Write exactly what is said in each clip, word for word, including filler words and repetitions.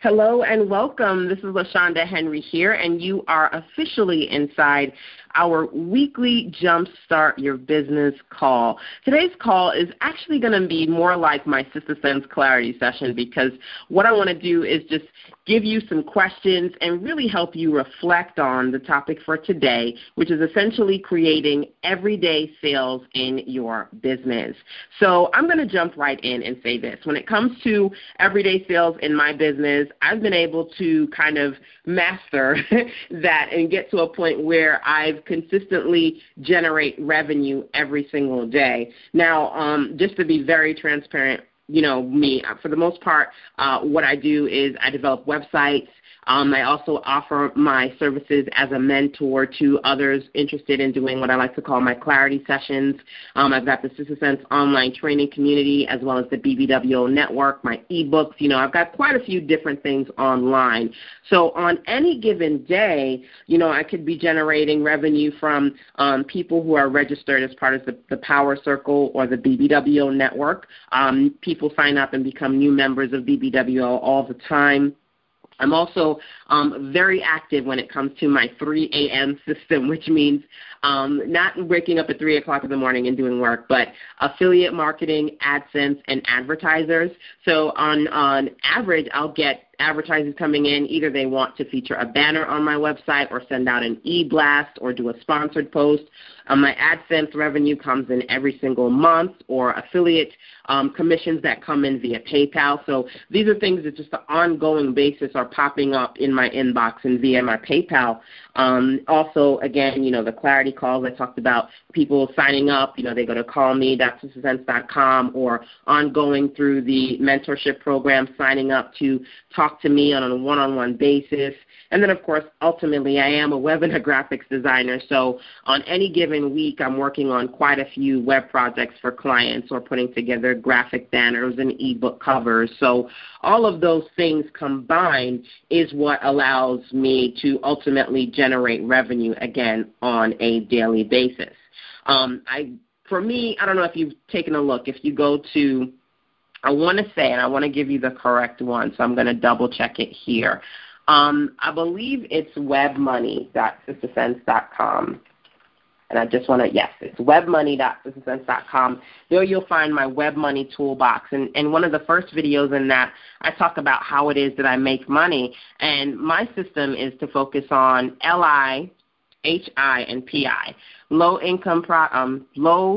Hello and welcome. This is LaShonda Henry here, and you are officially inside our weekly Jumpstart Your Business call. Today's call is actually going to be more like my Sister Sense Clarity session, because what I want to do is just give you some questions and really help you reflect on the topic for today, which is essentially creating everyday sales in your business. So I'm going to jump right in and say this. When it comes to everyday sales in my business, I've been able to kind of master that and get to a point where I've consistently generate revenue every single day. Now, um, just to be very transparent, you know, me, for the most part, uh, what I do is I develop websites. Um, I also offer my services as a mentor to others interested in doing what I like to call my clarity sessions. Um, I've got the Sister Sense online training community, as well as the B B W O network, my ebooks. You know, I've got quite a few different things online. So on any given day, you know, I could be generating revenue from um, people who are registered as part of the, the Power Circle or the B B W O network. Um, people sign up and become new members of B B W O all the time. I'm also um, very active when it comes to my three a.m. system, which means um, not waking up at three o'clock in the morning and doing work, but affiliate marketing, AdSense, and advertisers. So on, on average, I'll get advertisers coming in. Either they want to feature a banner on my website or send out an e-blast or do a sponsored post. Um, my AdSense revenue comes in every single month, or affiliate um, commissions that come in via PayPal. So these are things that just on an ongoing basis are popping up in my inbox and via my PayPal. Um, also, again, you know, the clarity calls I talked about, people signing up, you know, they go to call me dot sister sense dot com, or ongoing through the mentorship program, signing up to talk to me on a one-on-one basis. And then, of course, ultimately, I am a web and a graphics designer, so on any given week, I'm working on quite a few web projects for clients, or putting together graphic banners and ebook covers. So all of those things combined is what allows me to ultimately generate revenue, again, on a daily basis. Um, I, for me, I don't know if you've taken a look. If you go to, I want to say, and I want to give you the correct one, so I'm going to double check it here. Um, I believe it's webmoney dot sister sense dot com. And I just want to, yes, it's webmoney dot sister sense dot com. There you'll find my Web Money Toolbox. And, and one of the first videos in that, I talk about how it is that I make money. And my system is to focus on L I, H I, and P I. Low income, pro, um, low,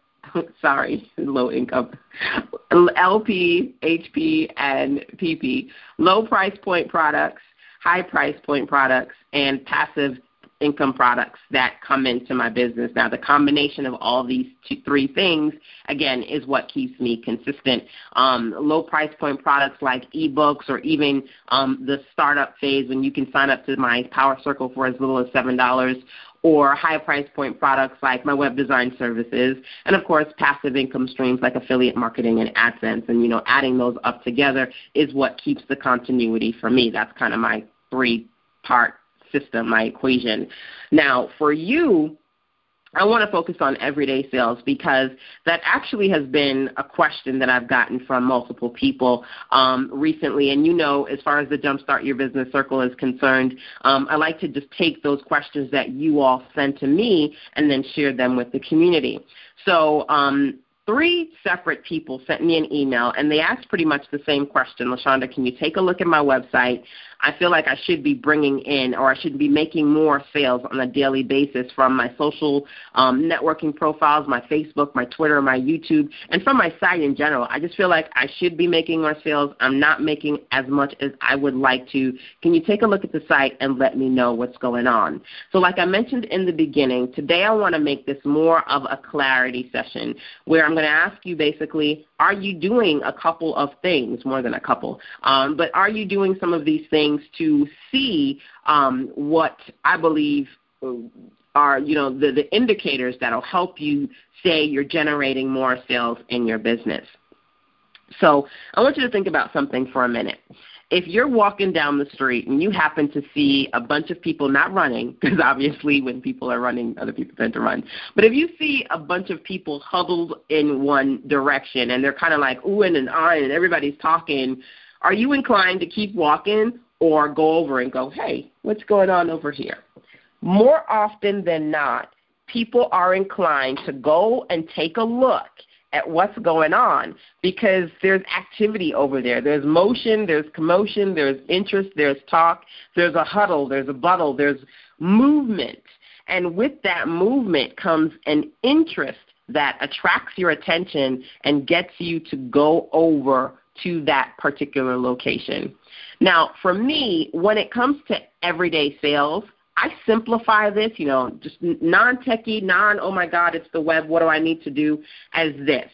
sorry, low income, L P, H P, and P P. Low price point products, high price point products, and passive income products that come into my business. Now, the combination of all these two, three things, again, is what keeps me consistent. Um, low price point products like ebooks, or even um, the startup phase when you can sign up to my Power Circle for as little as seven dollars, or high price point products like my web design services, and of course passive income streams like affiliate marketing and AdSense. And, you know, adding those up together is what keeps the continuity for me. That's kind of my three-part system, my equation. Now, for you, I want to focus on everyday sales, because that actually has been a question that I've gotten from multiple people um, recently. And, you know, as far as the Jumpstart Your Business Circle is concerned, um, I like to just take those questions that you all send to me and then share them with the community. So um, three separate people sent me an email, and they asked pretty much the same question. LaShonda, can you take a look at my website? I feel like I should be bringing in, or I should be making more sales on a daily basis from my social um, networking profiles, my Facebook, my Twitter, my YouTube, and from my site in general. I just feel like I should be making more sales. I'm not making as much as I would like to. Can you take a look at the site and let me know what's going on? So like I mentioned in the beginning, today I want to make this more of a clarity session, where I'm going to ask you basically, are you doing a couple of things, more than a couple, um, but are you doing some of these things to see um, what I believe are, you know, the, the indicators that will help you say you're generating more sales in your business? So I want you to think about something for a minute. If you're walking down the street and you happen to see a bunch of people not running, because obviously when people are running, other people tend to run, but if you see a bunch of people huddled in one direction and they're kind of like oohing and ahhing and everybody's talking, Are you inclined to keep walking or go over and go, hey, what's going on over here? More often than not, people are inclined to go and take a look at what's going on because there's activity over there. There's motion, there's commotion, there's interest, there's talk, there's a huddle, there's a buttle, there's movement. And with that movement comes an interest that attracts your attention and gets you to go over to that particular location. Now, for me, when it comes to everyday sales, I simplify this, you know, just non-techie, non, oh, my God, it's the web, what do I need to do, as this.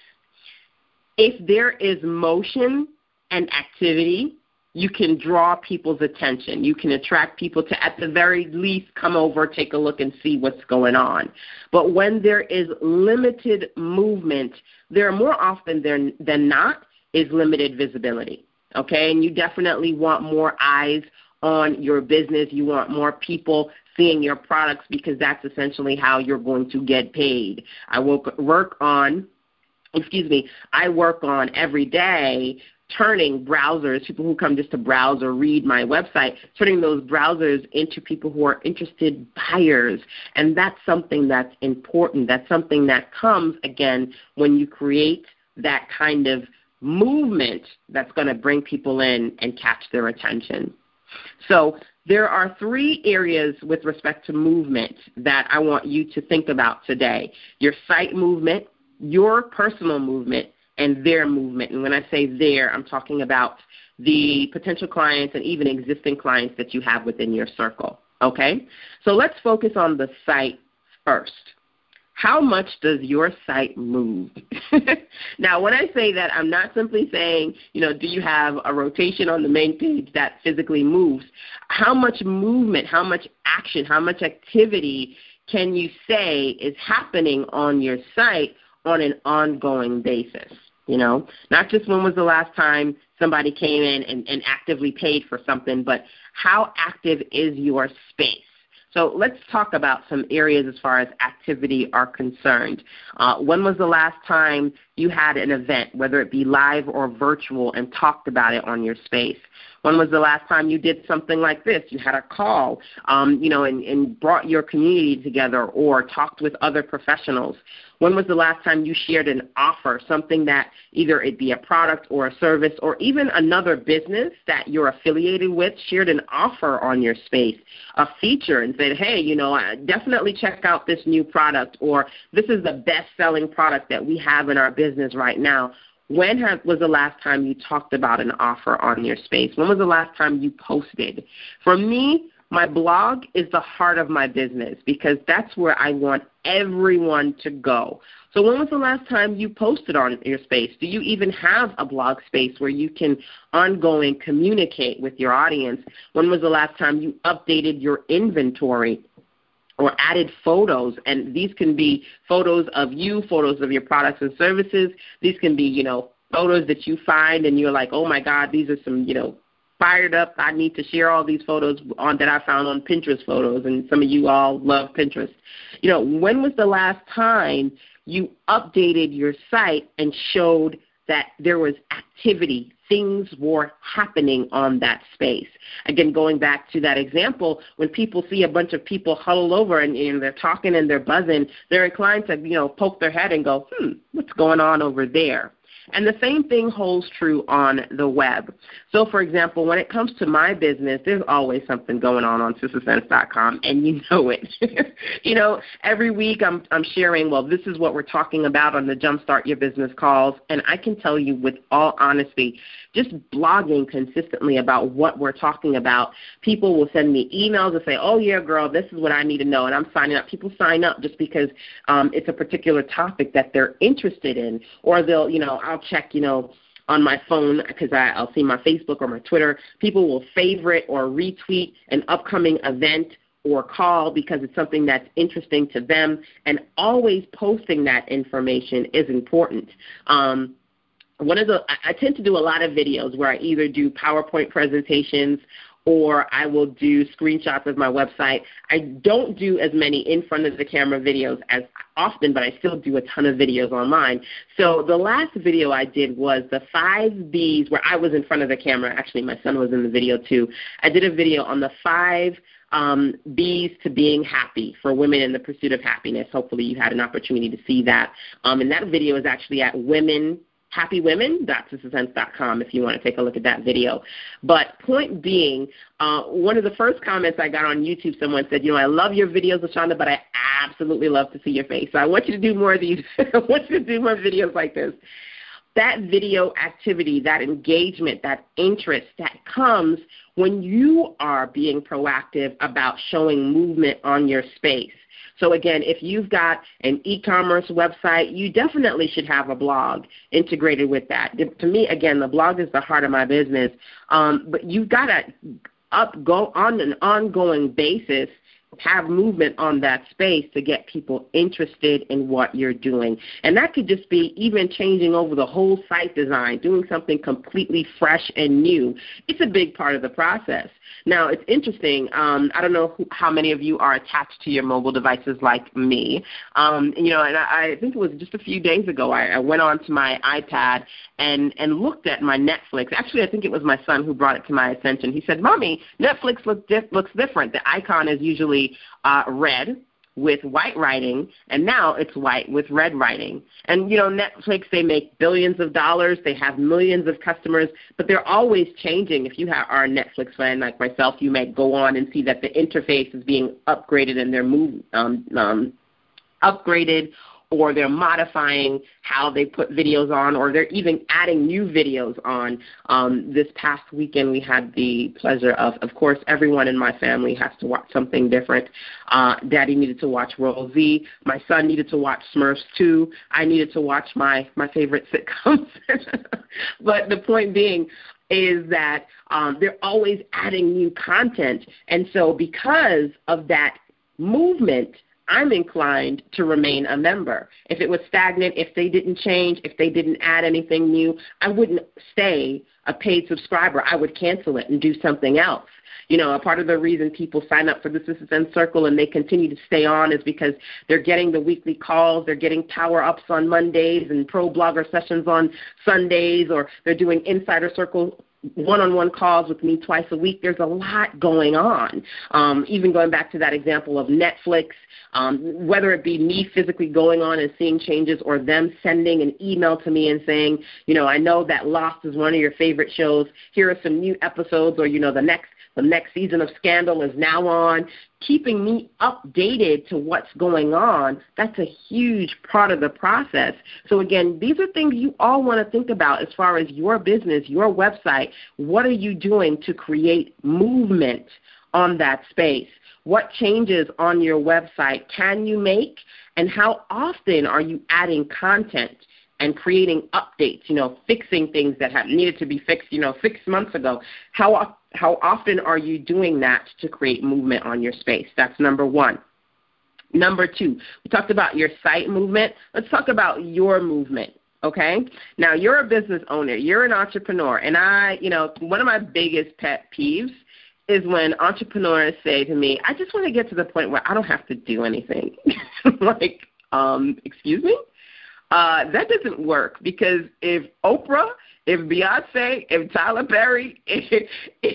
If there is motion and activity, you can draw people's attention. You can attract people to, at the very least, come over, take a look, and see what's going on. But when there is limited movement, there more often than, than not is limited visibility, okay? And you definitely want more eyes on your business. You want more people seeing your products because that's essentially how you're going to get paid. I work, work on, excuse me, I work on every day turning browsers, people who come just to browse or read my website, turning those browsers into people who are interested buyers. And that's something that's important. That's something that comes, again, when you create that kind of movement that's going to bring people in and catch their attention. So there are three areas with respect to movement that I want you to think about today. Your site movement, your personal movement, and their movement. And when I say their, I'm talking about the potential clients and even existing clients that you have within your circle, okay? So let's focus on the site first. How much does your site move? Now, when I say that, I'm not simply saying, you know, do you have a rotation on the main page that physically moves? How much movement, how much action, how much activity can you say is happening on your site on an ongoing basis? You know, not just when was the last time somebody came in and, and actively paid for something, but how active is your space? So let's talk about some areas as far as activity are concerned. Uh, when was the last time you had an event, whether it be live or virtual, and talked about it on your space? When was the last time you did something like this? You had a call, um, you know, and, and brought your community together or talked with other professionals. When was the last time you shared an offer, something that either it be a product or a service or even another business that you're affiliated with, shared an offer on your space, a feature, and said, hey, you know, definitely check out this new product, or this is the best-selling product that we have in our business right now. When have, was the last time you talked about an offer on your space? When was the last time you posted? For me, my blog is the heart of my business because that's where I want everyone to go. So when was the last time you posted on your space? Do you even have a blog space where you can ongoing communicate with your audience? When was the last time you updated your inventory or added photos? And these can be photos of you, photos of your products and services. These can be, you know, photos that you find and you're like, oh, my God, these are some, you know, fired up. I need to share all these photos on that I found on Pinterest photos, and some of you all love Pinterest. You know, when was the last time you updated your site and showed that there was activity, things were happening on that space? Again, going back to that example, when people see a bunch of people huddled over and, and they're talking and they're buzzing, they're inclined to, you know, poke their head and go, hmm, what's going on over there? And the same thing holds true on the web. So, for example, when it comes to my business, there's always something going on on sister sense dot com, and you know it. You know, every week I'm, I'm sharing, well, this is what we're talking about on the Jumpstart Your Business calls, and I can tell you with all honesty, just blogging consistently about what we're talking about, people will send me emails and say, oh, yeah, girl, this is what I need to know, and I'm signing up. People sign up just because um, it's a particular topic that they're interested in, or they'll, you know, I'll check, you know, on my phone because I'll see my Facebook or my Twitter. People will favorite or retweet an upcoming event or call because it's something that's interesting to them, and always posting that information is important. Um, One of the, I tend to do a lot of videos where I either do PowerPoint presentations or I will do screenshots of my website. I don't do as many in front of the camera videos as often, but I still do a ton of videos online. So the last video I did was the five B's, where I was in front of the camera. Actually, my son was in the video too. I did a video on the five um, B's to being happy for women in the pursuit of happiness. Hopefully you had an opportunity to see that. Um, and that video is actually at women happy women dot sister sense dot com if you want to take a look at that video. But point being, uh, one of the first comments I got on YouTube, someone said, you know, I love your videos, LaShonda, but I absolutely love to see your face. So I want you to do more of these. I want you to do more videos like this. That video activity, that engagement, that interest that comes when you are being proactive about showing movement on your space. So again, if you've got an e-commerce website, you definitely should have a blog integrated with that. To me, again, the blog is the heart of my business, um, but you've got to up go on an ongoing basis, have movement on that space to get people interested in what you're doing. And that could just be even changing over the whole site design, doing something completely fresh and new. It's a big part of the process. Now, it's interesting. Um, I don't know who, how many of you are attached to your mobile devices like me. Um, you know, and I, I think it was just a few days ago I, I went on to my iPad and, and looked at my Netflix. Actually, I think it was my son who brought it to my attention. He said, Mommy, Netflix look diff- looks different. The icon is usually uh, red with white writing, and now it's white with red writing. And, you know, Netflix, they make billions of dollars. They have millions of customers, but they're always changing. If you have, are a Netflix fan like myself, you may go on and see that the interface is being upgraded and they're moving, um, um, upgraded, or they're modifying how they put videos on, or they're even adding new videos on. Um, this past weekend, we had the pleasure of, of course, everyone in my family has to watch something different. Uh, Daddy needed to watch World Z. My son needed to watch Smurfs two. I needed to watch my, my favorite sitcoms. But the point being is that um, they're always adding new content. And so because of that movement, I'm inclined to remain a member. If it was stagnant, if they didn't change, if they didn't add anything new, I wouldn't stay a paid subscriber. I would cancel it and do something else. You know, a part of the reason people sign up for the Sister Sense Circle and they continue to stay on is because they're getting the weekly calls, they're getting power-ups on Mondays and pro blogger sessions on Sundays, or they're doing Insider Circle one-on-one calls with me twice a week. There's a lot going on. Um, even going back to that example of Netflix, um, whether it be me physically going on and seeing changes, or them sending an email to me and saying, you know, I know that Lost is one of your favorite shows. Here are some new episodes, or, you know, the next The next season of Scandal is now on, keeping me updated to what's going on. That's a huge part of the process. So, again, these are things you all want to think about as far as your business, your website. What are you doing to create movement on that space? What changes on your website can you make, and how often are you adding content and creating updates, you know, fixing things that have needed to be fixed, you know, six months ago? How how often are you doing that to create movement on your space? That's number one. Number two, we talked about your site movement. Let's talk about your movement, okay? Now, you're a business owner. You're an entrepreneur. And I, you know, one of my biggest pet peeves is when entrepreneurs say to me, I just want to get to the point where I don't have to do anything. Like, um, excuse me? Uh, that doesn't work, because if Oprah, if Beyonce, if Tyler Perry, if,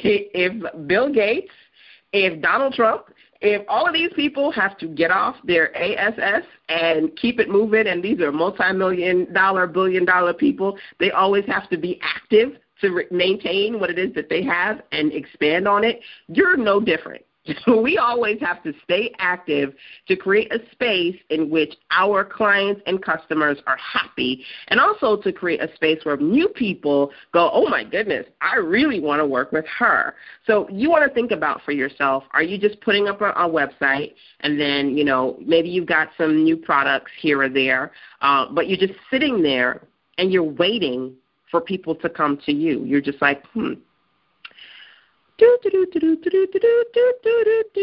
if Bill Gates, if Donald Trump, if all of these people have to get off their ass and keep it moving, and these are multi-million dollar, billion dollar people, they always have to be active to re- maintain what it is that they have and expand on it, you're no different. So we always have to stay active to create a space in which our clients and customers are happy, and also to create a space where new people go, oh, my goodness, I really want to work with her. So you want to think about for yourself, are you just putting up a, a website and then, you know, maybe you've got some new products here or there, uh, but you're just sitting there and you're waiting for people to come to you. You're just like, hmm.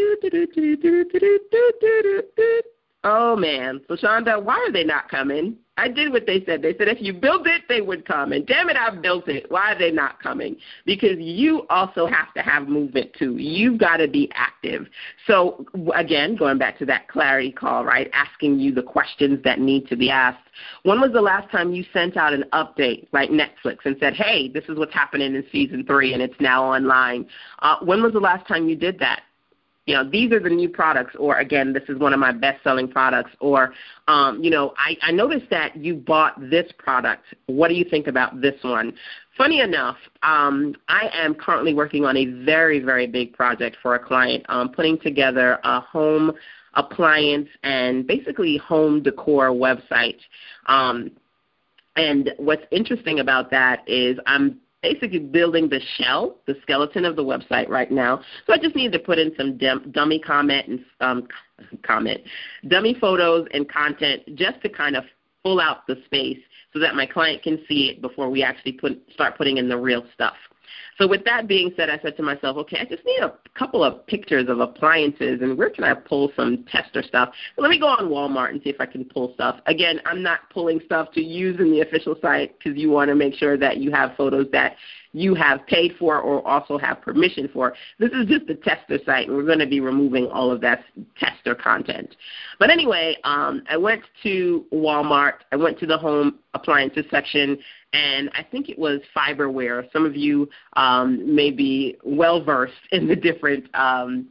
Oh, man. So, Shonda, why are they not coming? I did what they said. They said if you build it, they would come. And damn it, I've built it. Why are they not coming? Because you also have to have movement too. You've got to be active. So again, going back to that clarity call, right, asking you the questions that need to be asked. When was the last time you sent out an update like Netflix and said, hey, this is what's happening in season three and it's now online? Uh, when was the last time you did that? You know, these are the new products, or, again, this is one of my best-selling products, or, um, you know, I, I noticed that you bought this product. What do you think about this one? Funny enough, um, I am currently working on a very, very big project for a client, um, putting together a home appliance and basically home decor website. Um, and what's interesting about that is I'm basically building the shell, the skeleton of the website right now. So I just need to put in some dum- dummy comment and um, comment, dummy photos and content just to kind of fill out the space so that my client can see it before we actually put, start putting in the real stuff. So with that being said, I said to myself, okay, I just need a couple of pictures of appliances, and where can I pull some tester stuff? So let me go on Walmart and see if I can pull stuff. Again, I'm not pulling stuff to use in the official site because you want to make sure that you have photos that you have paid for or also have permission for. This is just the tester site, and we're going to be removing all of that tester content. But anyway, um, I went to Walmart. I went to the home appliances section, and I think it was Fiberware. Some of you um, may be well-versed in the different um,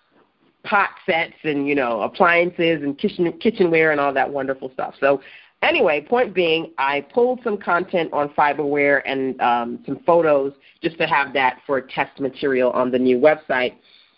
pot sets and, you know, appliances and kitchen kitchenware and all that wonderful stuff. So anyway, point being, I pulled some content on Fiberware and um, some photos just to have that for test material on the new website.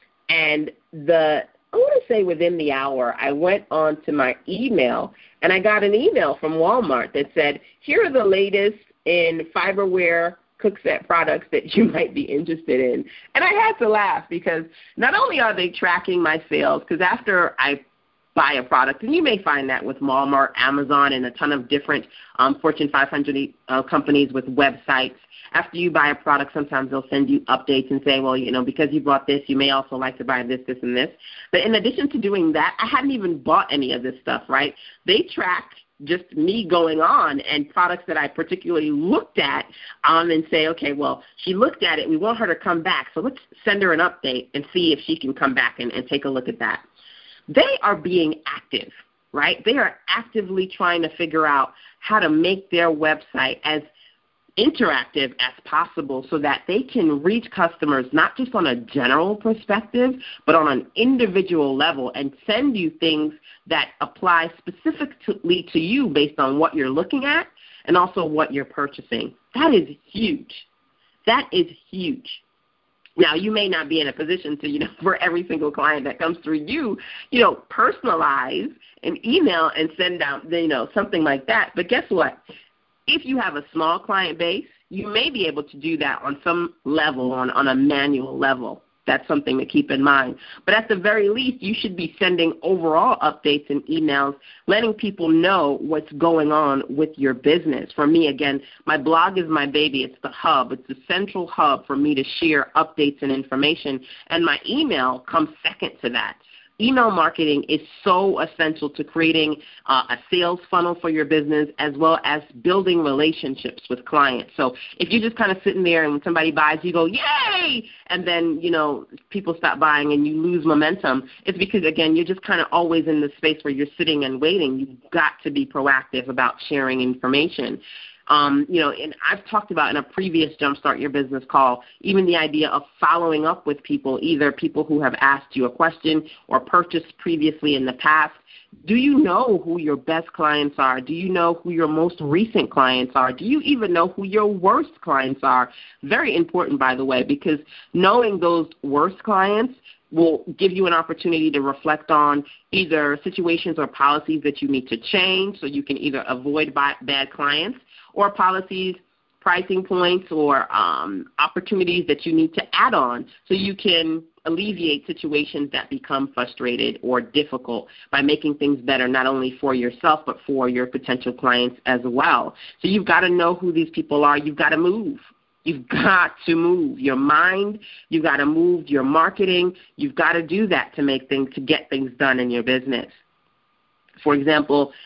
And the I want to say within the hour, I went on to my email, and I got an email from Walmart that said, here are the latest in Fiberware cook set products that you might be interested in. And I had to laugh because not only are they tracking my sales, because after I buy a product, and you may find that with Walmart, Amazon, and a ton of different um, Fortune five hundred uh, companies with websites. After you buy a product, sometimes they'll send you updates and say, well, you know, because you bought this, you may also like to buy this, this, and this. But in addition to doing that, I hadn't even bought any of this stuff, right? They track just me going on and products that I particularly looked at um, and say, okay, well, she looked at it. We want her to come back, so let's send her an update and see if she can come back and, and take a look at that. They are being active, right? They are actively trying to figure out how to make their website as interactive as possible so that they can reach customers not just on a general perspective, but on an individual level and send you things that apply specifically to you based on what you're looking at and also what you're purchasing. That is huge. That is huge. Now, you may not be in a position to, you know, for every single client that comes through you, you know, personalize an email and send out, you know, something like that. But guess what? If you have a small client base, you may be able to do that on some level, on, on a manual level. That's something to keep in mind. But at the very least, you should be sending overall updates and emails, letting people know what's going on with your business. For me, again, my blog is my baby. It's the hub. It's the central hub for me to share updates and information, and my email comes second to that. Email marketing is so essential to creating uh, a sales funnel for your business as well as building relationships with clients. So if you're just kind of sitting there and when somebody buys, you go, yay, and then, you know, people stop buying and you lose momentum, it's because, again, you're just kind of always in the space where you're sitting and waiting. You've got to be proactive about sharing information. Um, you know, and I've talked about in a previous Jumpstart Your Business call, even the idea of following up with people, either people who have asked you a question or purchased previously in the past. Do you know who your best clients are? Do you know who your most recent clients are? Do you even know who your worst clients are? Very important, by the way, because knowing those worst clients will give you an opportunity to reflect on either situations or policies that you need to change so you can either avoid bad clients, or policies, pricing points, or um, opportunities that you need to add on so you can alleviate situations that become frustrated or difficult by making things better not only for yourself but for your potential clients as well. So you've got to know who these people are. You've got to move. You've got to move your mind. You've got to move your marketing. You've got to do that to make things, to get things done in your business. For example,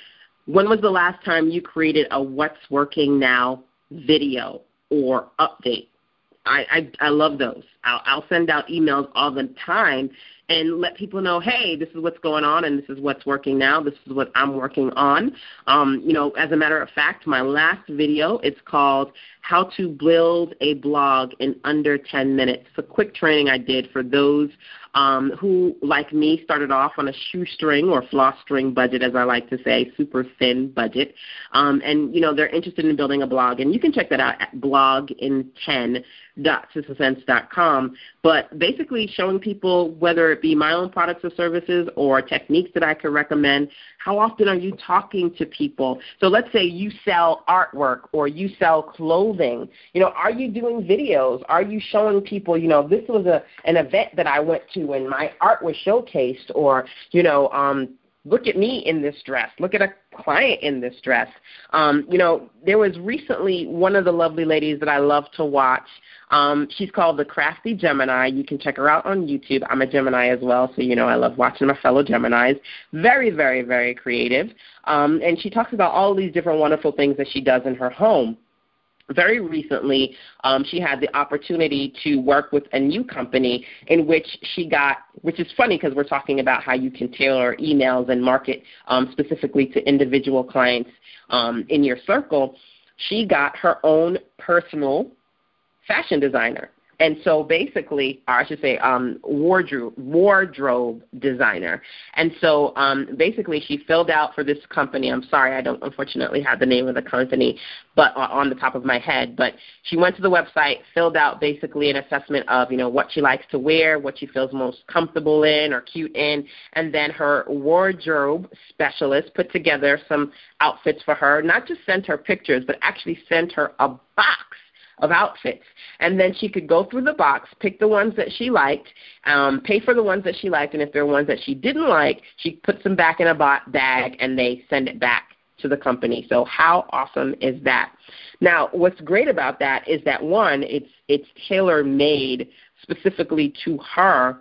When was the last time you created a What's Working Now video or update? I, I, I love those. I'll, I'll send out emails all the time and let people know, hey, this is what's going on and this is what's working now. This is what I'm working on. Um, you know, as a matter of fact, my last video, it's called How to Build a Blog in Under ten minutes. It's a quick training I did for those um, who, like me, started off on a shoestring or floss string budget, as I like to say, super thin budget. Um, and, you know, they're interested in building a blog. And you can check that out at blog in ten dot systesense dot com. But basically showing people, whether it be my own products or services or techniques that I could recommend, how often are you talking to people? So let's say you sell artwork or you sell clothing. You know, are you doing videos? Are you showing people, you know, this was a an event that I went to and my art was showcased, or, you know, um, look at me in this dress. Look at a client in this dress. Um, you know, there was recently one of the lovely ladies that I love to watch. Um, she's called the Crafty Gemini. You can check her out on YouTube. I'm a Gemini as well, so, you know, I love watching my fellow Geminis. Very, very, very creative. Um, and she talks about all these different wonderful things that she does in her home. Very recently, um, she had the opportunity to work with a new company in which she got, which is funny because we're talking about how you can tailor emails and market um, specifically to individual clients um, in your circle. She got her own personal fashion designer. And so basically, or I should say um, wardrobe, wardrobe designer. And so um, basically she filled out for this company. I'm sorry, I don't unfortunately have the name of the company but on the top of my head. But she went to the website, filled out basically an assessment of, you know, what she likes to wear, what she feels most comfortable in or cute in. And then her wardrobe specialist put together some outfits for her, not just sent her pictures, but actually sent her a box of outfits. And then she could go through the box, pick the ones that she liked, um, pay for the ones that she liked, and if there are ones that she didn't like, she puts them back in a bag and they send it back to the company. So how awesome is that? Now, what's great about that is that, one, it's it's tailor-made specifically to her,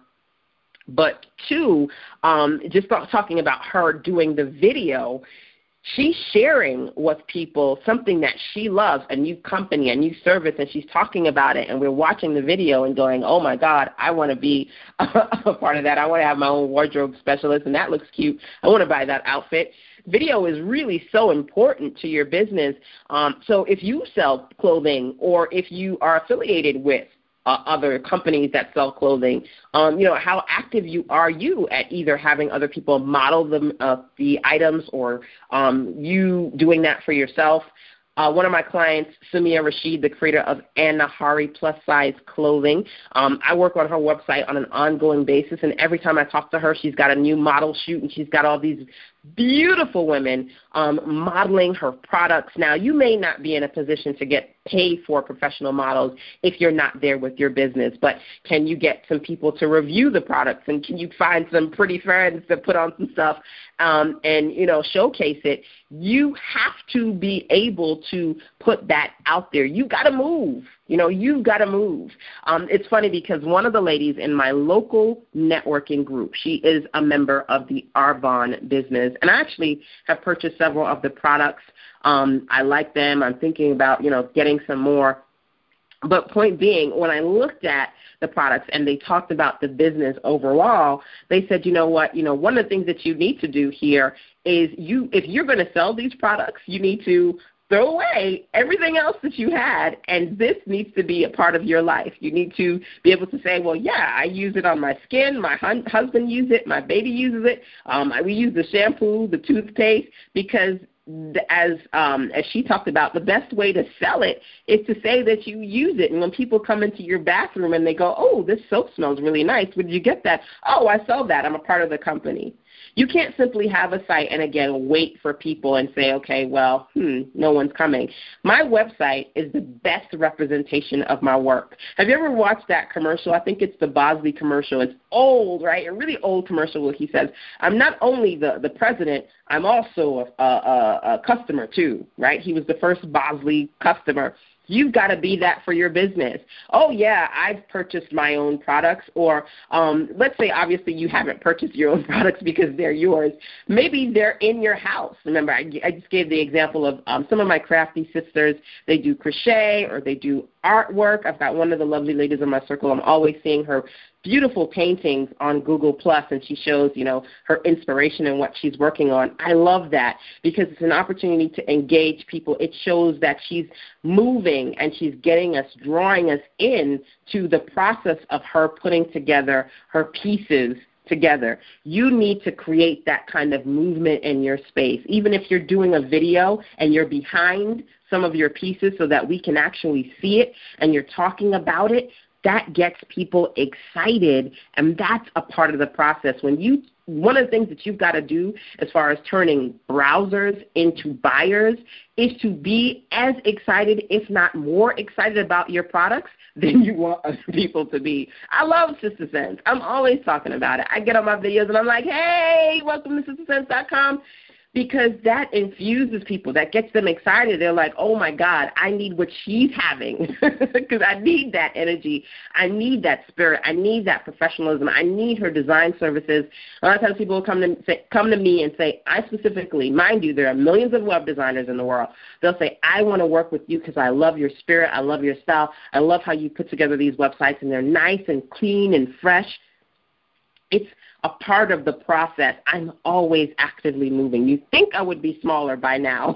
but two, um, just talking about her doing the video, she's sharing with people something that she loves, a new company, a new service, and she's talking about it, and we're watching the video and going, oh, my God, I want to be a part of that. I want to have my own wardrobe specialist, and that looks cute. I want to buy that outfit. Video is really so important to your business. Um, so if you sell clothing or if you are affiliated with Uh, other companies that sell clothing, um, you know, how active you are you at either having other people model them, uh, the items or um, you doing that for yourself. Uh, one of my clients, Sumia Rashid, the creator of Anahari Plus Size Clothing, um, I work on her website on an ongoing basis, and every time I talk to her, she's got a new model shoot, and she's got all these beautiful women um, modeling her products. Now, you may not be in a position to get paid for professional models if you're not there with your business, but can you get some people to review the products, and can you find some pretty friends to put on some stuff um, and, you know, showcase it? You have to be able to put that out there. You got to move. You know, you've got to move. Um, it's funny because one of the ladies in my local networking group, she is a member of the Arbonne business, and I actually have purchased several of the products. Um, I like them. I'm thinking about, you know, getting some more. But point being, when I looked at the products and they talked about the business overall, they said, you know what, you know, one of the things that you need to do here is you, if you're going to sell these products, you need to throw away everything else that you had, and this needs to be a part of your life. You need to be able to say, well, yeah, I use it on my skin. My hun- husband uses it. My baby uses it. Um, we use the shampoo, the toothpaste, because as um, as she talked about, the best way to sell it is to say that you use it. And when people come into your bathroom and they go, oh, this soap smells really nice. Where did you get that? Oh, I sell that. I'm a part of the company. You can't simply have a site and, again, wait for people and say, okay, well, hmm, no one's coming. My website is the best representation of my work. Have you ever watched that commercial? I think it's the Bosley commercial. It's old, right? A really old commercial where he says, I'm not only the, the president, I'm also a, a, a customer too, right? He was the first Bosley customer. You've got to be that for your business. Oh, yeah, I've purchased my own products, or um, let's say obviously you haven't purchased your own products because they're yours. Maybe they're in your house. Remember, I, I just gave the example of um, some of my crafty sisters. They do crochet or they do artwork. I've got one of the lovely ladies in my circle. I'm always seeing her beautiful paintings on Google Plus, and she shows, you know, her inspiration and what she's working on. I love that because it's an opportunity to engage people. It shows that she's moving and she's getting us, drawing us in to the process of her putting together her pieces together. You need to create that kind of movement in your space, even if you're doing a video and you're behind some of your pieces so that we can actually see it and you're talking about it. That gets people excited, and that's a part of the process. When you, one of the things that you've got to do as far as turning browsers into buyers is to be as excited, if not more excited about your products than you want other people to be. I love Sister Sense. I'm always talking about it. I get on my videos and I'm like, hey, welcome to sister sense dot com. Because that infuses people, that gets them excited. They're like, oh, my God, I need what she's having because I need that energy. I need that spirit. I need that professionalism. I need her design services. A lot of times people will come to, say, come to me and say, I specifically, mind you, there are millions of web designers in the world. They'll say, I want to work with you because I love your spirit. I love your style. I love how you put together these websites, and they're nice and clean and fresh. It's a part of the process. I'm always actively moving. You'd think I would be smaller by now.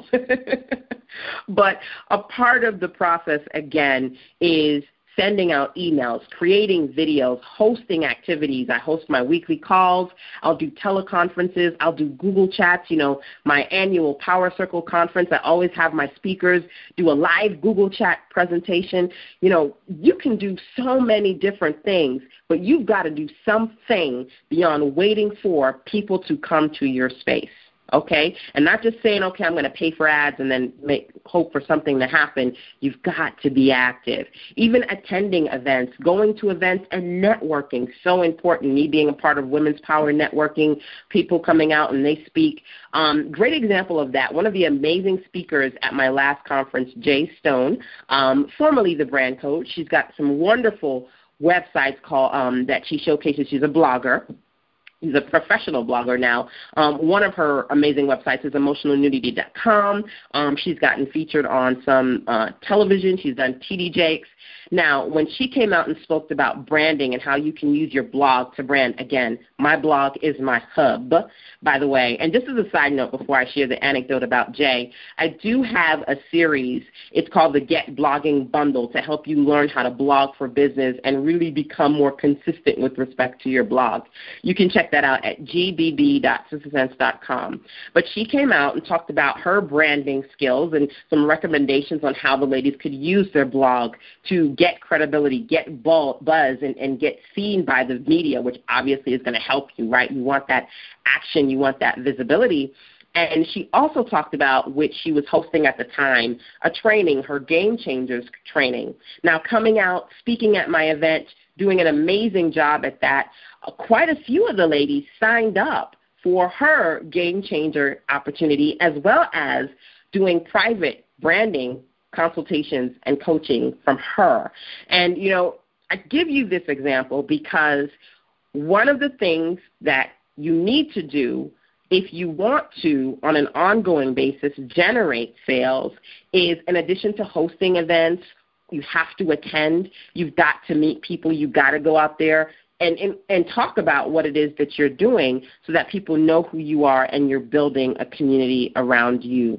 But a part of the process, again, is sending out emails, creating videos, hosting activities. I host my weekly calls. I'll do teleconferences. I'll do Google Chats. You know, my annual Power Circle conference, I always have my speakers do a live Google Chat presentation. You know, you can do so many different things, but you've got to do something beyond waiting for people to come to your space. Okay, and not just saying, okay, I'm going to pay for ads and then make, hope for something to happen. You've got to be active. Even attending events, going to events, and networking, so important. Me being a part of Women's Power Networking, people coming out and they speak. Um, great example of that. One of the amazing speakers at my last conference, Jay Stone, um, formerly the Brand Coach. She's got some wonderful websites called um, that she showcases. She's a blogger. She's a professional blogger now. Um, one of her amazing websites is emotional nudity dot com. Um, she's gotten featured on some uh, television. She's done T D Jakes. Now, when she came out and spoke about branding and how you can use your blog to brand, again, my blog is my hub, by the way. And just as a side note before I share the anecdote about Jay, I do have a series. It's called the Get Blogging Bundle to help you learn how to blog for business and really become more consistent with respect to your blog. You can check that out at g b b dot sister sense dot com. But she came out and talked about her branding skills and some recommendations on how the ladies could use their blog to get credibility, get buzz, and, and get seen by the media, which obviously is going to help you, right? You want that action. You want that visibility. And she also talked about, which she was hosting at the time, a training, her Game Changers training. Now, coming out, speaking at my event, doing an amazing job at that, uh, quite a few of the ladies signed up for her Game Changer opportunity, as well as doing private branding consultations and coaching from her. And, you know, I give you this example because one of the things that you need to do if you want to, on an ongoing basis, generate sales is, in addition to hosting events, you have to attend, you've got to meet people, you've got to go out there and, and, and talk about what it is that you're doing so that people know who you are and you're building a community around you.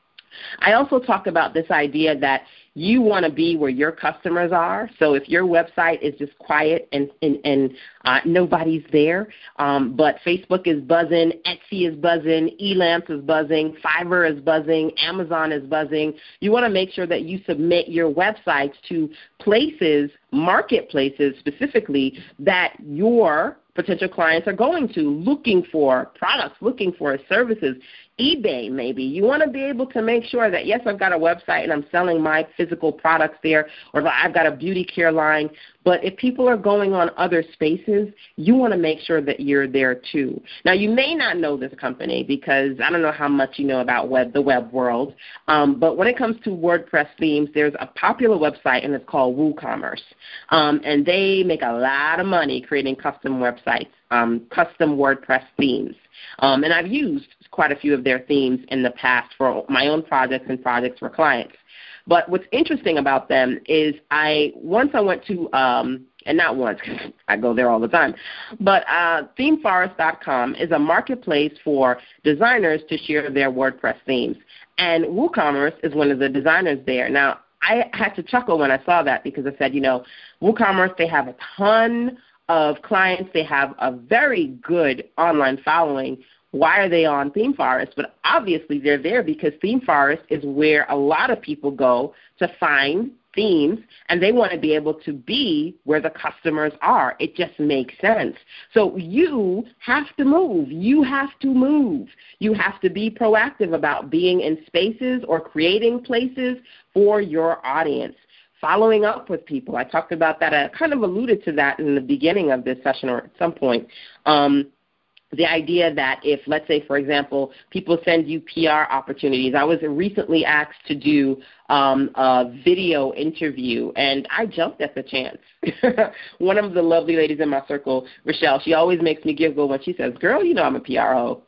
I also talk about this idea that you want to be where your customers are. So if your website is just quiet and, and, and uh, nobody's there, um, but Facebook is buzzing, Etsy is buzzing, Elance is buzzing, Fiverr is buzzing, Amazon is buzzing, you want to make sure that you submit your websites to places, marketplaces specifically, that your potential clients are going to, looking for products, looking for services. eBay maybe. You want to be able to make sure that, yes, I've got a website and I'm selling my physical products there, or I've got a beauty care line, but if people are going on other spaces, you want to make sure that you're there too. Now, you may not know this company because I don't know how much you know about web, the web world, um, but when it comes to WordPress themes, there's a popular website, and it's called WooCommerce, um, and they make a lot of money creating custom websites, um, custom WordPress themes. Um, and I've used quite a few of their themes in the past for my own projects and projects for clients. But what's interesting about them is I once I went to, um, and not once, because I go there all the time, but uh, theme forest dot com is a marketplace for designers to share their WordPress themes. And WooCommerce is one of the designers there. Now, I had to chuckle when I saw that because I said, you know, WooCommerce, they have a ton of clients. They have a very good online following. Why are they on ThemeForest? But obviously they're there because ThemeForest is where a lot of people go to find themes, and they want to be able to be where the customers are. It just makes sense. So you have to move. You have to move. You have to be proactive about being in spaces or creating places for your audience. Following up with people. I talked about that. I kind of alluded to that in the beginning of this session or at some point. Um, the idea that if, let's say, for example, people send you P R opportunities. I was recently asked to do um, a video interview, and I jumped at the chance. One of the lovely ladies in my circle, Rochelle, she always makes me giggle when she says, girl, you know I'm a P R O.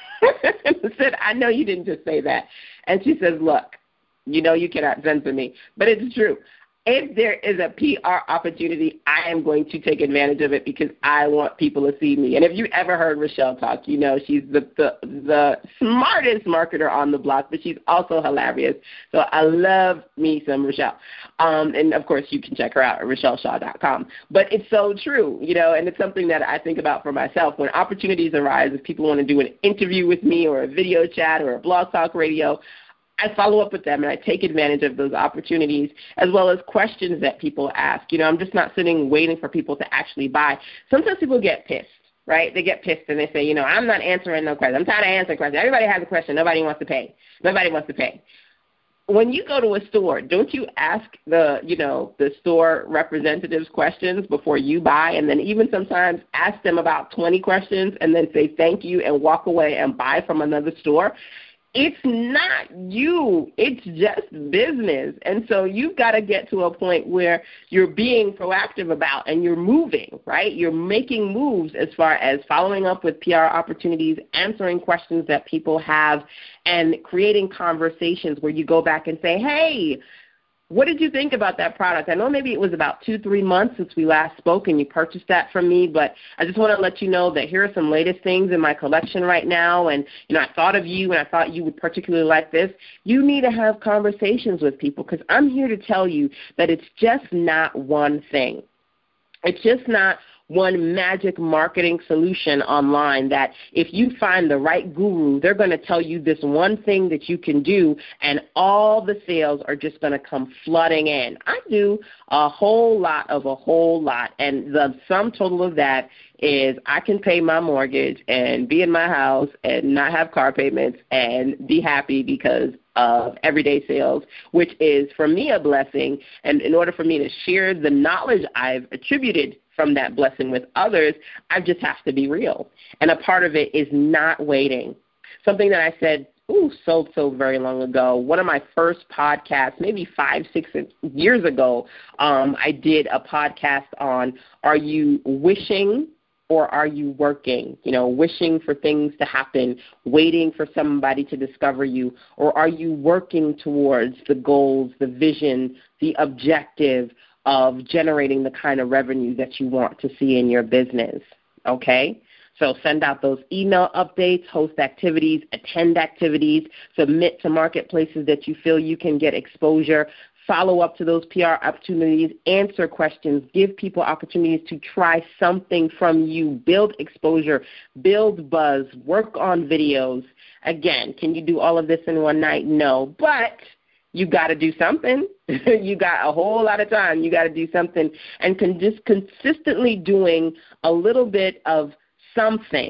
And I said, I know you didn't just say that. And she says, look, you know you cannot censor me, but it's true. If there is a P R opportunity, I am going to take advantage of it because I want people to see me. And if you ever heard Rochelle talk, you know she's the, the, the smartest marketer on the block, but she's also hilarious. So I love me some Rochelle. Um, and, of course, you can check her out at rochelle shaw dot com. But it's so true, you know, and it's something that I think about for myself. When opportunities arise, if people want to do an interview with me or a video chat or a blog talk radio, I follow up with them, and I take advantage of those opportunities as well as questions that people ask. You know, I'm just not sitting waiting for people to actually buy. Sometimes people get pissed, right? They get pissed, and they say, you know, I'm not answering no questions. I'm tired of answering questions. Everybody has a question. Nobody wants to pay. Nobody wants to pay. When you go to a store, don't you ask the, you know, the store representatives questions before you buy, and then even sometimes ask them about twenty questions and then say thank you and walk away and buy from another store? It's not you. It's just business. And so you've got to get to a point where you're being proactive about and you're moving, right? You're making moves as far as following up with P R opportunities, answering questions that people have, and creating conversations where you go back and say, hey, what did you think about that product? I know maybe it was about two, three months since we last spoke and you purchased that from me, but I just want to let you know that here are some latest things in my collection right now, and, you know, I thought of you and I thought you would particularly like this. You need to have conversations with people because I'm here to tell you that it's just not one thing. It's just not one magic marketing solution online that if you find the right guru, they're going to tell you this one thing that you can do, and all the sales are just going to come flooding in. I do a whole lot of a whole lot, and the sum total of that is I can pay my mortgage and be in my house and not have car payments and be happy because of everyday sales, which is, for me, a blessing. And in order for me to share the knowledge I've attributed from that blessing with others, I just have to be real. And a part of it is not waiting. Something that I said, ooh, so, so very long ago, one of my first podcasts, maybe five, six years ago, um, I did a podcast on, are you wishing or are you working? You know, wishing for things to happen, waiting for somebody to discover you, or are you working towards the goals, the vision, the objective of generating the kind of revenue that you want to see in your business, okay? So send out those email updates, host activities, attend activities, submit to marketplaces that you feel you can get exposure, follow up to those P R opportunities, answer questions, give people opportunities to try something from you, build exposure, build buzz, work on videos. Again, can you do all of this in one night? No, but you got to do something. You got a whole lot of time. You got to do something, and con- just consistently doing a little bit of something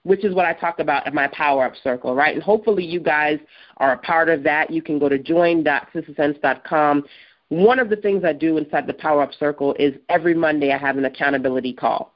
which is what I talked about at my Power Up Circle, right? And hopefully you guys are a part of that. You can go to join dot sister sense dot com. One of the things I do inside the Power Up Circle is every Monday I have an accountability call.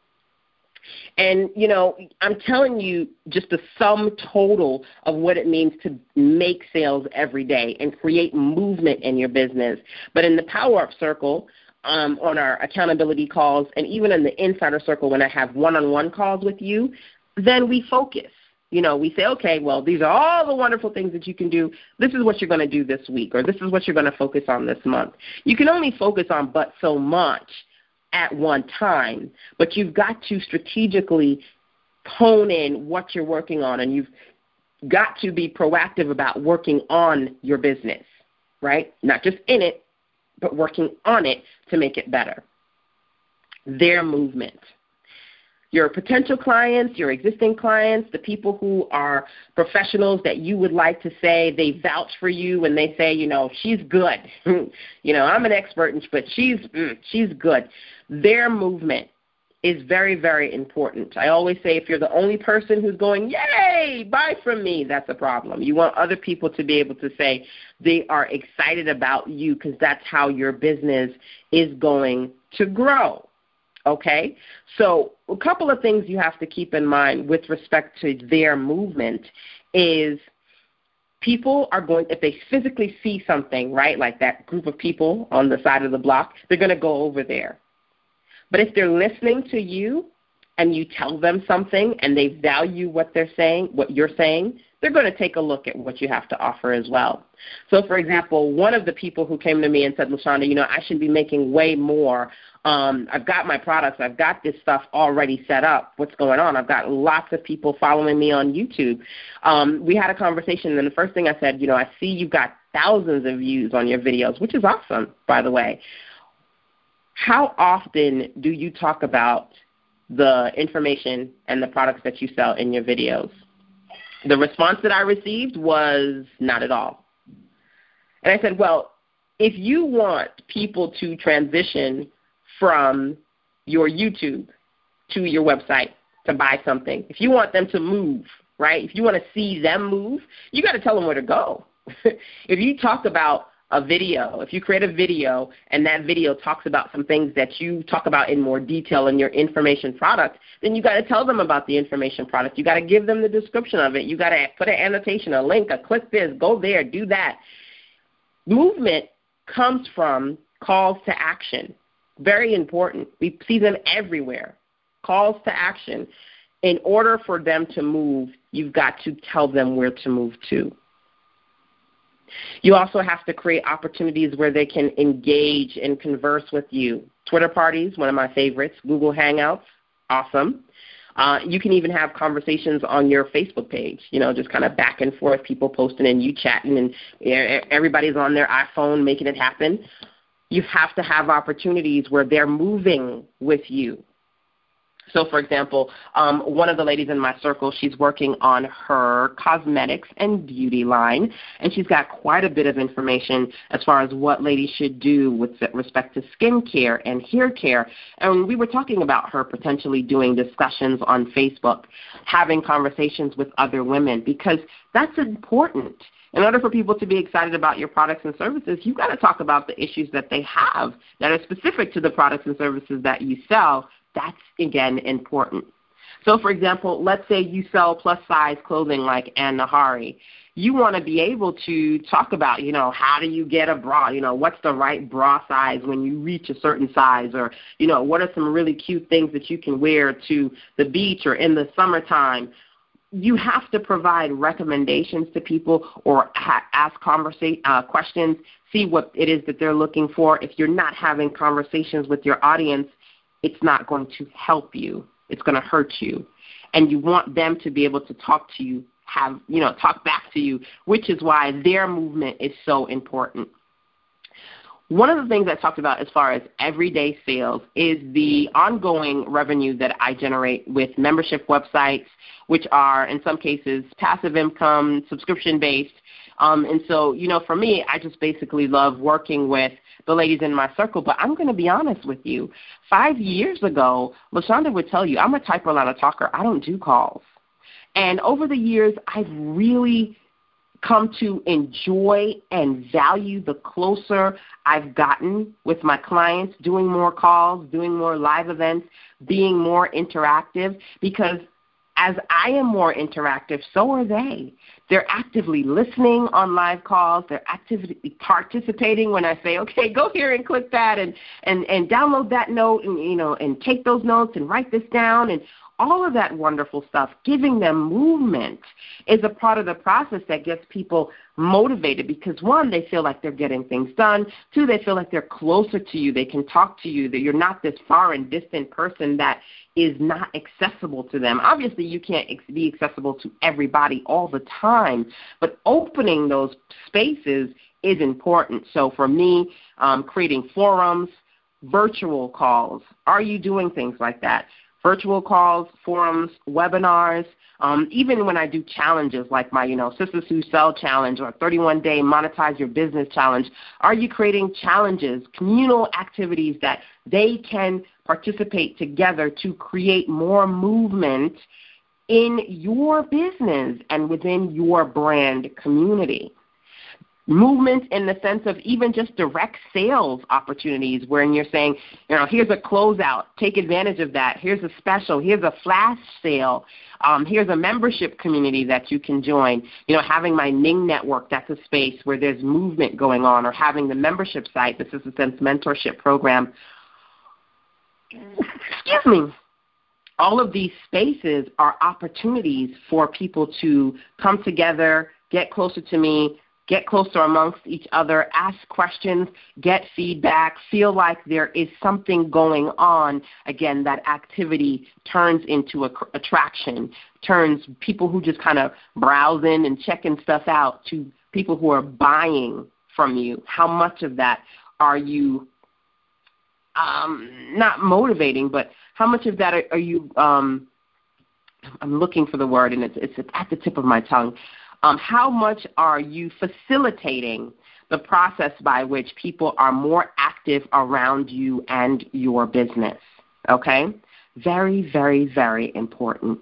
And, you know, I'm telling you just the sum total of what it means to make sales every day and create movement in your business. But in the Power Up Circle, um, on our accountability calls, and even in the Insider Circle when I have one-on-one calls with you, then we focus. You know, we say, okay, well, these are all the wonderful things that you can do. This is what you're going to do this week, or this is what you're going to focus on this month. You can only focus on but so much at one time, but you've got to strategically hone in what you're working on, and you've got to be proactive about working on your business, right? Not just in it, but working on it to make it better. Their movement. Your potential clients, your existing clients, the people who are professionals that you would like to say they vouch for you and they say, you know, she's good. you know, I'm an expert, but she's mm, she's good. Their movement is very, very important. I always say if you're the only person who's going, yay, buy from me, that's a problem. You want other people to be able to say they are excited about you because that's how your business is going to grow. Okay? So a couple of things you have to keep in mind with respect to their movement is people are going, if they physically see something, right, like that group of people on the side of the block, they're going to go over there. But if they're listening to you and you tell them something and they value what they're saying, what you're saying, they're going to take a look at what you have to offer as well. So, for example, one of the people who came to me and said, LaShonda, you know, I should be making way more. Um, I've got my products. I've got this stuff already set up. What's going on? I've got lots of people following me on YouTube. Um, we had a conversation, and the first thing I said, you know, I see you've got thousands of views on your videos, which is awesome, by the way. How often do you talk about the information and the products that you sell in your videos? The response that I received was not at all. And I said, well, if you want people to transition from your YouTube to your website to buy something, if you want them to move, right, if you want to see them move, you got to tell them where to go. If you talk about a video, if you create a video and that video talks about some things that you talk about in more detail in your information product, then you got to tell them about the information product. You got to give them the description of it. You got to put an annotation, a link, a click this, go there, do that. Movement comes from calls to action. Very important. We see them everywhere. Calls to action. In order for them to move, you've got to tell them where to move to. You also have to create opportunities where they can engage and converse with you. Twitter parties, one of my favorites. Google Hangouts, awesome. Uh, you can even have conversations on your Facebook page, you know, just kind of back and forth, people posting and you chatting, and everybody's on their iPhone making it happen. You have to have opportunities where they're moving with you. So, for example, um, one of the ladies in my circle, she's working on her cosmetics and beauty line, and she's got quite a bit of information as far as what ladies should do with respect to skincare and hair care. And we were talking about her potentially doing discussions on Facebook, having conversations with other women, because that's important. In order for people to be excited about your products and services, you've got to talk about the issues that they have that are specific to the products and services that you sell. That's, again, important. So, for example, let's say you sell plus-size clothing like Ann Nahari. You want to be able to talk about, you know, how do you get a bra? You know, what's the right bra size when you reach a certain size? Or, you know, what are some really cute things that you can wear to the beach or in the summertime? You have to provide recommendations to people or ha- ask conversa- uh, questions, see what it is that they're looking for. If you're not having conversations with your audience, it's not going to help you. It's going to hurt you. And you want them to be able to talk to you, have, you know, talk back to you, which is why their movement is so important. One of the things I talked about as far as everyday sales is the ongoing revenue that I generate with membership websites, which are in some cases passive income, subscription-based. Um, and so, you know, for me, I just basically love working with the ladies in my circle. But I'm going to be honest with you. Five years ago, LaShonda would tell you, I'm a typer, not a talker. I don't do calls. And over the years, I've really come to enjoy and value the closer I've gotten with my clients, doing more calls, doing more live events, being more interactive, because as I am more interactive, so are they. They're actively listening on live calls. They're actively participating when I say, okay, go here and click that and, and, and download that note and, you know, and take those notes and write this down, and all of that wonderful stuff. Giving them movement is a part of the process that gets people motivated because, one, they feel like they're getting things done. Two, they feel like they're closer to you. They can talk to you, that you're not this far and distant person that is not accessible to them. Obviously, you can't be accessible to everybody all the time, but opening those spaces is important. So for me, um, creating forums, virtual calls, are you doing things like that? Virtual calls, forums, webinars, um, even when I do challenges like my, you know, Sisters Who Sell Challenge or thirty-one day Monetize Your Business Challenge, are you creating challenges, communal activities that they can participate together to create more movement in your business and within your brand community? Movement in the sense of even just direct sales opportunities wherein you're saying, you know, here's a closeout, take advantage of that. Here's a special, here's a flash sale. Um, here's a membership community that you can join. You know, having my Ning Network, that's a space where there's movement going on, or having the membership site, the Sister Sense mentorship program. Excuse me. All of these spaces are opportunities for people to come together, get closer to me, get closer amongst each other, ask questions, get feedback, feel like there is something going on. Again, that activity turns into a attraction, turns people who just kind of browsing and checking stuff out to people who are buying from you. How much of that are you um, not motivating, but how much of that are, are you, um, I'm looking for the word, and it's, it's at the tip of my tongue. Um, how much are you facilitating the process by which people are more active around you and your business? Okay? Very, very, very important.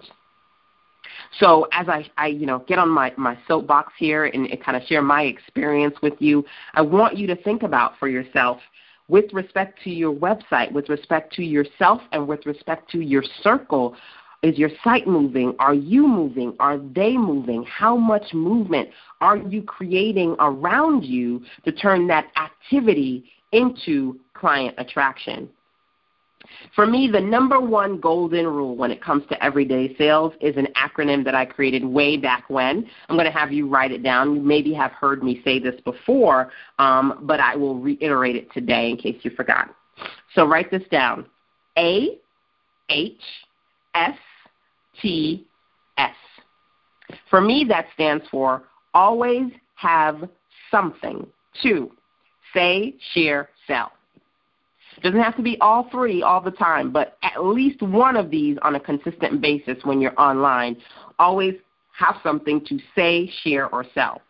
So as I, I you know, get on my, my soapbox here and, and kind of share my experience with you, I want you to think about for yourself with respect to your website, with respect to yourself, and with respect to your circle. Is your site moving? Are you moving? Are they moving? How much movement are you creating around you to turn that activity into client attraction? For me, the number one golden rule when it comes to everyday sales is an acronym that I created way back when. I'm going to have you write it down. You maybe have heard me say this before, um, but I will reiterate it today in case you forgot. So write this down. A, H, S, T, S. For me, that stands for always have something to say, share, sell. It doesn't have to be all three all the time, but at least one of these on a consistent basis when you're online. Always have something to say, share, or sell.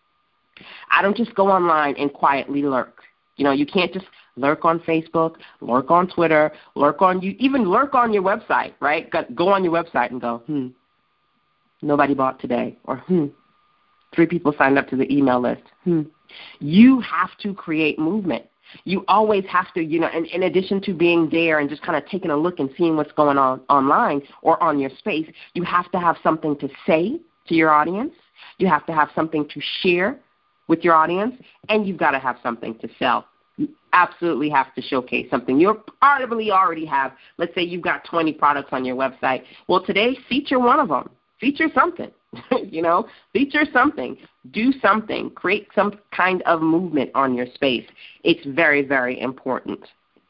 I don't just go online and quietly lurk. You know, you can't just lurk on Facebook, lurk on Twitter, lurk on you, even lurk on your website, right? Go on your website and go, hmm, nobody bought today, or hmm, three people signed up to the email list. Hmm. You have to create movement. You always have to, you know, in, in addition to being there and just kind of taking a look and seeing what's going on online or on your space, you have to have something to say to your audience. You have to have something to share with your audience, and you've got to have something to sell. You absolutely have to showcase something. You probably already have. Let's say you've got twenty products on your website. Well, today, feature one of them. Feature something. you know, feature something. Do something. Create some kind of movement on your space. It's very, very important.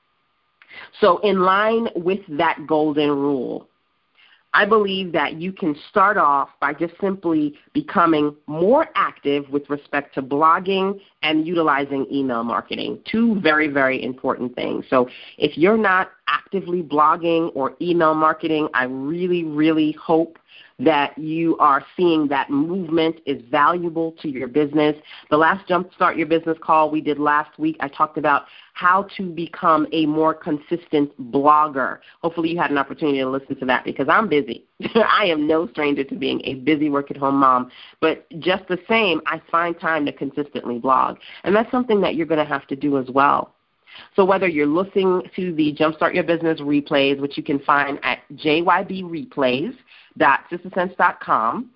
So in line with that golden rule, I believe that you can start off by just simply becoming more active with respect to blogging and utilizing email marketing. Two very, very important things. So if you're not actively blogging or email marketing, I really, really hope that you are seeing that movement is valuable to your business. The last Jumpstart Your Business call we did last week, I talked about how to become a more consistent blogger. Hopefully you had an opportunity to listen to that because I'm busy. I am no stranger to being a busy work-at-home mom, but just the same, I find time to consistently blog, and that's something that you're going to have to do as well. So whether you're listening to the Jumpstart Your Business replays, which you can find at j y b replays dot sister sense dot com,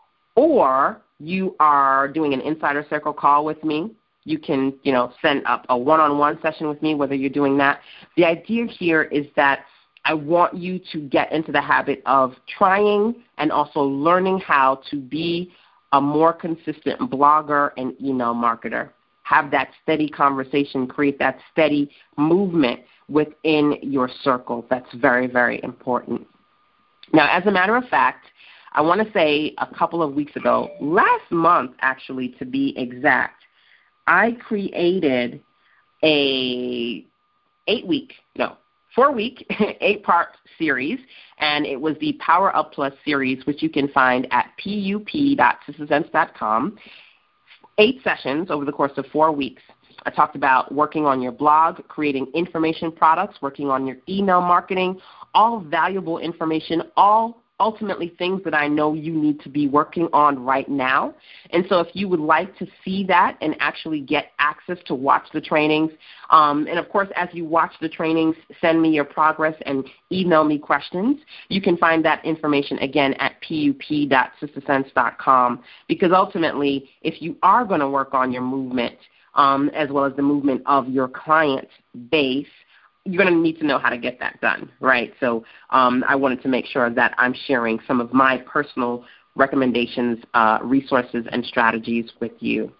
or you are doing an Insider Circle call with me, you can, you know, send up a one-on-one session with me, whether you're doing that. The idea here is that I want you to get into the habit of trying and also learning how to be a more consistent blogger and email marketer. Have that steady conversation, create that steady movement within your circle. That's very, very important. Now, as a matter of fact, I want to say a couple of weeks ago, last month actually to be exact, I created a eight-week, no, four-week, eight-part series, and it was the Power Up Plus series, which you can find at p u p dot sister sense dot com. Eight sessions over the course of four weeks. I talked about working on your blog, creating information products, working on your email marketing, all valuable information, all ultimately things that I know you need to be working on right now. And so if you would like to see that and actually get access to watch the trainings, um, and of course as you watch the trainings, send me your progress and email me questions. You can find that information again at p u p dot sister sense dot com, because ultimately if you are going to work on your movement um, as well as the movement of your client base, you're going to need to know how to get that done, right? So um, I wanted to make sure that I'm sharing some of my personal recommendations, uh, resources, and strategies with you.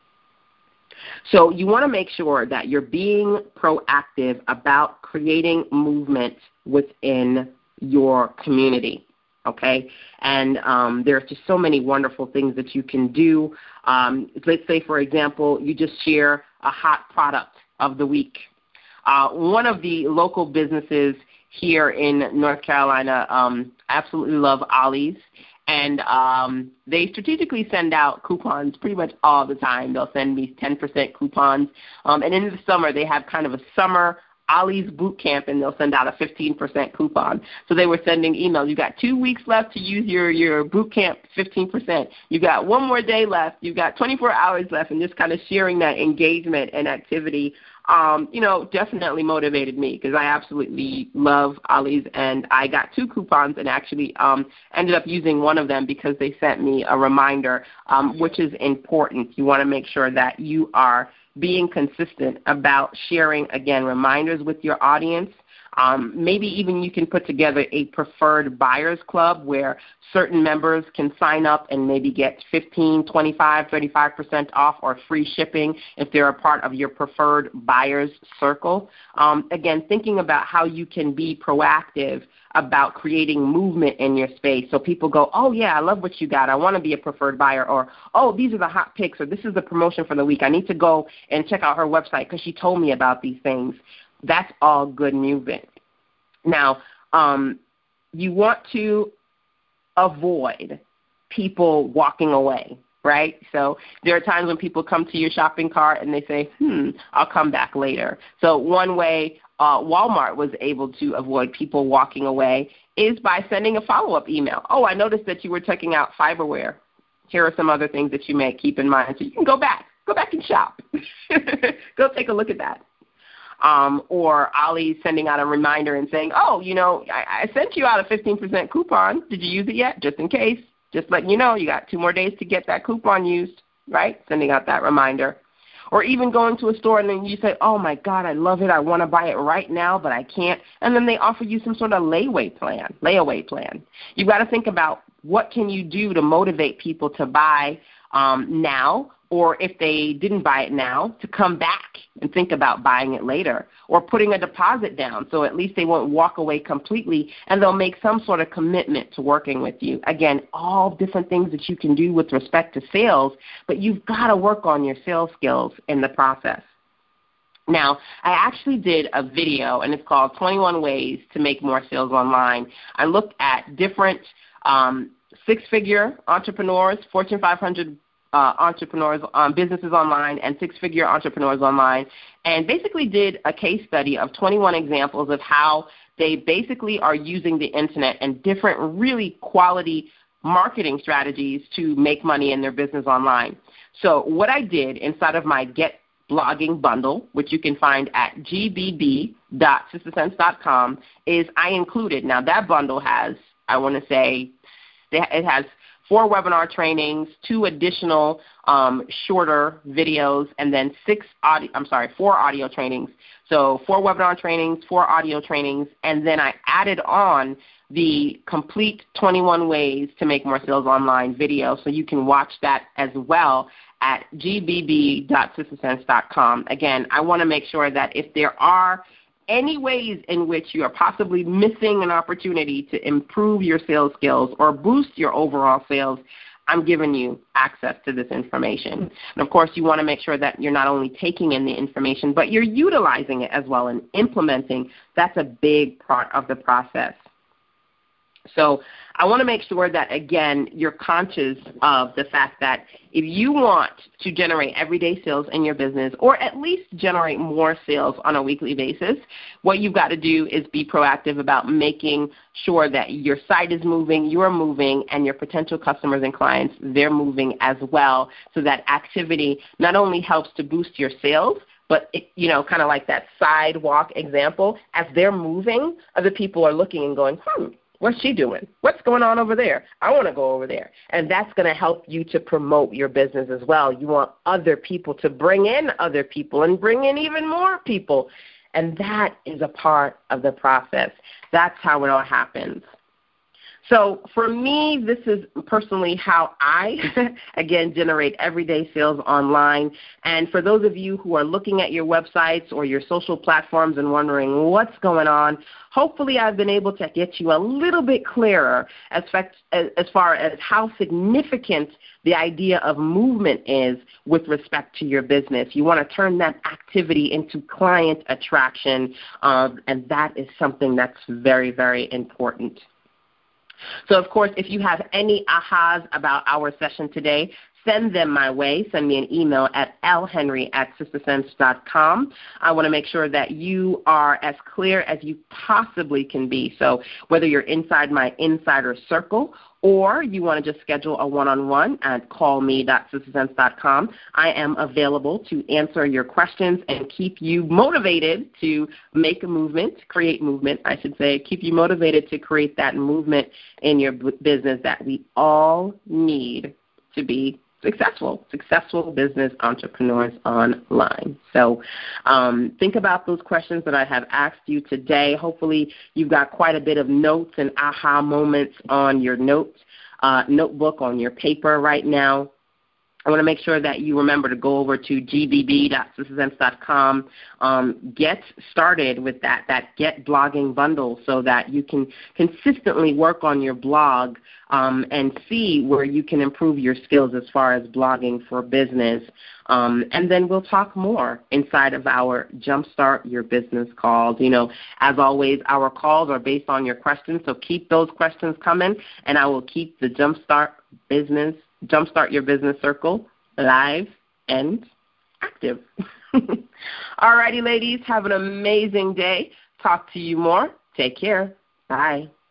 So you want to make sure that you're being proactive about creating movement within your community, okay? And um, there's just so many wonderful things that you can do. Um, let's say, for example, you just share a hot product of the week. Uh, one of the local businesses here in North Carolina um, absolutely love Ollie's, and um, they strategically send out coupons pretty much all the time. They'll send me ten percent coupons, um, and in the summer they have kind of a summer Ollie's boot camp, and they'll send out a fifteen percent coupon. So they were sending emails. You got two weeks left to use your, your boot camp fifteen percent. You got one more day left. You got twenty-four hours left, and just kind of sharing that engagement and activity Um, you know, definitely motivated me because I absolutely love Ollie's, and I got two coupons and actually um, ended up using one of them because they sent me a reminder, um, which is important. You want to make sure that you are being consistent about sharing, again, reminders with your audience. Um, maybe even you can put together a preferred buyers club where certain members can sign up and maybe get fifteen, twenty-five, thirty-five percent off or free shipping if they're a part of your preferred buyers circle. Um, again, thinking about how you can be proactive about creating movement in your space so people go, oh, yeah, I love what you got. I want to be a preferred buyer, or, oh, these are the hot picks, or this is the promotion for the week. I need to go and check out her website because she told me about these things. That's all good movement. Now, um, you want to avoid people walking away, right? So there are times when people come to your shopping cart and they say, hmm, I'll come back later. So one way uh, Walmart was able to avoid people walking away is by sending a follow-up email. Oh, I noticed that you were checking out Fiberware. Here are some other things that you may keep in mind. So you can go back. Go back and shop. Go take a look at that. Um, or Ollie sending out a reminder and saying, oh, you know, I, I sent you out a fifteen percent coupon. Did you use it yet? Just in case. Just letting you know you got two more days to get that coupon used, right? Sending out that reminder. Or even going to a store and then you say, oh, my God, I love it. I want to buy it right now, but I can't. And then they offer you some sort of layaway plan, layaway plan. You've got to think about what can you do to motivate people to buy um, now, or if they didn't buy it now, to come back and think about buying it later, or putting a deposit down so at least they won't walk away completely and they'll make some sort of commitment to working with you. Again, all different things that you can do with respect to sales, but you've got to work on your sales skills in the process. Now, I actually did a video, and it's called twenty-one Ways to Make More Sales Online. I looked at different um, six-figure entrepreneurs, Fortune five hundred uh, entrepreneurs, um, businesses online, and six-figure entrepreneurs online, and basically did a case study of twenty-one examples of how they basically are using the internet and different really quality marketing strategies to make money in their business online. So what I did inside of my Get Blogging bundle, which you can find at g b b dot sister sense dot com, is I included, now that bundle has, I want to say, it has four webinar trainings, two additional um, shorter videos, and then six audio, I'm sorry, four audio trainings. So four webinar trainings, four audio trainings, and then I added on the complete twenty-one ways to make more sales online video, so you can watch that as well at g b b dot sister sense dot com. Again, I want to make sure that if there are any ways in which you are possibly missing an opportunity to improve your sales skills or boost your overall sales, I'm giving you access to this information. And, of course, you want to make sure that you're not only taking in the information, but you're utilizing it as well and implementing. That's a big part of the process. So I want to make sure that, again, you're conscious of the fact that if you want to generate everyday sales in your business, or at least generate more sales on a weekly basis, what you've got to do is be proactive about making sure that your site is moving, you're moving, and your potential customers and clients, they're moving as well, so that activity not only helps to boost your sales, but, it, you know, kind of like that sidewalk example, as they're moving, other people are looking and going, hmm, what's she doing? What's going on over there? I want to go over there. And that's going to help you to promote your business as well. You want other people to bring in other people and bring in even more people. And that is a part of the process. That's how it all happens. So for me, this is personally how I, again, generate everyday sales online. And for those of you who are looking at your websites or your social platforms and wondering what's going on, hopefully I've been able to get you a little bit clearer as, fact, as far as how significant the idea of movement is with respect to your business. You want to turn that activity into client attraction, um, and that is something that's very, very important. So, of course, if you have any ahas about our session today, send them my way. Send me an email at l henry at sister sense dot com. I want to make sure that you are as clear as you possibly can be. So whether you're inside my insider circle or you want to just schedule a one-on-one at call me dot sister sense dot com, I am available to answer your questions and keep you motivated to make a movement, create movement, I should say, keep you motivated to create that movement in your business that we all need to be successful, successful business entrepreneurs online. So um, think about those questions that I have asked you today. Hopefully you've got quite a bit of notes and aha moments on your notes, uh, notebook, on your paper right now. I want to make sure that you remember to go over to g b b dot sister sense dot com, um, get started with that, that Get Blogging bundle so that you can consistently work on your blog um, and see where you can improve your skills as far as blogging for business. Um, and then we'll talk more inside of our Jumpstart Your Business calls. You know, as always, our calls are based on your questions, so keep those questions coming, and I will keep the Jumpstart Business Jumpstart Your Business Circle live and active. All righty, ladies, have an amazing day. Talk to you more. Take care. Bye.